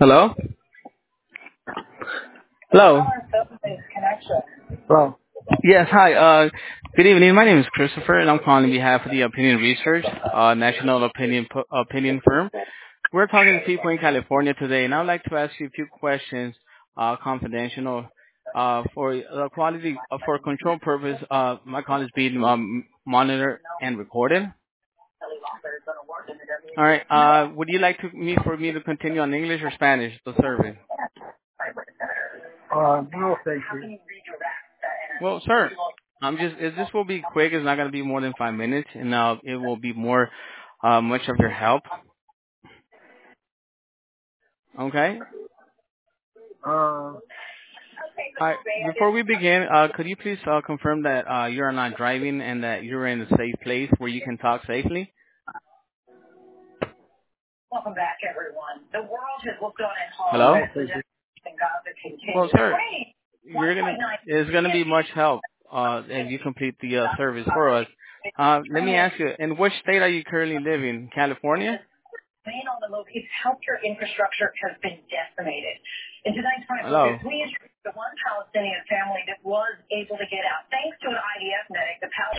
Hello? Hello? Well, Yes, hi. Good evening. My name is Christopher, and I'm calling on behalf of the Opinion Research, national opinion firm. We're talking to people in California today, and I'd like to ask you a few questions, confidential, for quality, for control purpose. My call is being monitored and recorded. All right. Would you like for me to continue on English or Spanish, the survey? no, thank you. Well, sir, this will be quick. It's not going to be more than 5 minutes, and it will be more, much of your help. Okay. Uh, All right. Before we begin, could you please confirm that you are not driving and that you're in a safe place where you can talk safely? Hello. no, thank you. Well, sir, it's gonna be much help if you complete the service for us. Let me ask you, in which state are you currently living? California? Hello.